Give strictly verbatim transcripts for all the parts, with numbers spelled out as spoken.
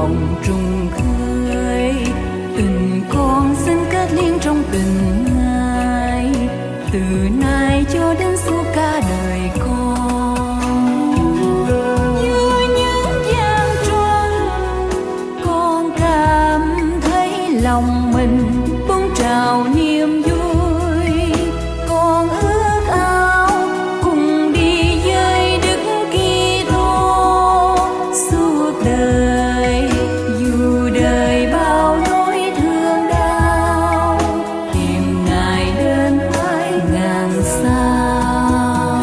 mộng trùng khơi. Tình con xin kết liên trong tình ai, từ nay cho đến suốt cả đời con. Như những giang tròn, con cảm thấy lòng mình bỗng trào niềm vui. Con ước ao cùng đi với Đức Kitô suốt đời, dù đời bao nỗi thương đau, tìm Ngài đến mãi ngàn sao.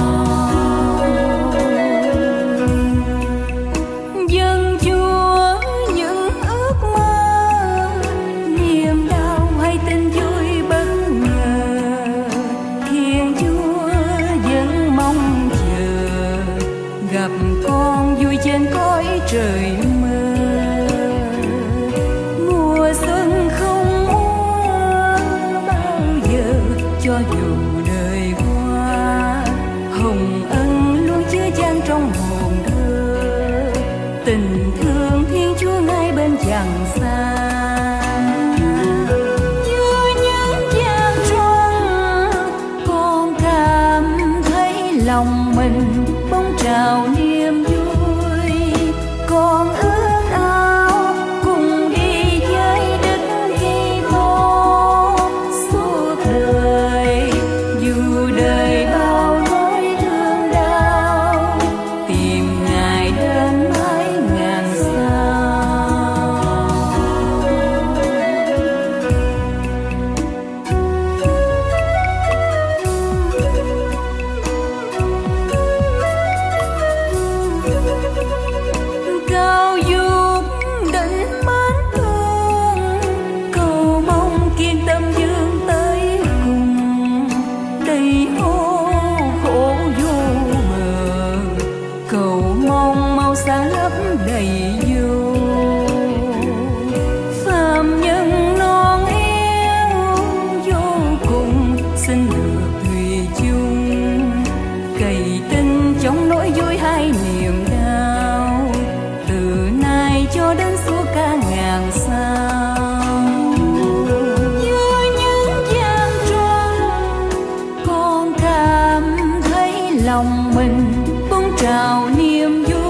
Dâng Chúa những ước mơ, niềm đau hay tin vui bất ngờ, Thiên Chúa vẫn mong chờ gặp con vui trên cõi trời mơ. Mùa xuân không úa bao giờ, cho dù đời qua, hồng ân luôn chứa chan trong hồn thơ. Tình thương Thiên Chúa ngay bên chẳng xa. Như những giang tròn, con cảm thấy lòng mình bỗng trào niềm vui. Con ước ao cùng đi với Đức Kitô suốt đời, dù đời bao nỗi thương đau, tìm Ngài đến mãi ngàn sao. Cao giúp đỉnh mến thương, cầu mong kiên tâm dương tới cùng. Đầy ô khổ vô bờ, cầu mong mau sáng lấp đầy vô. Phàm nhân non yếu vô cùng, xin được thủy chung, cày tinh trong nỗi vui hay niềm đau, từ nay cho đến suốt cả ngàn sao. Như những giang tròn, con cảm thấy lòng mình bỗng trào niềm vui.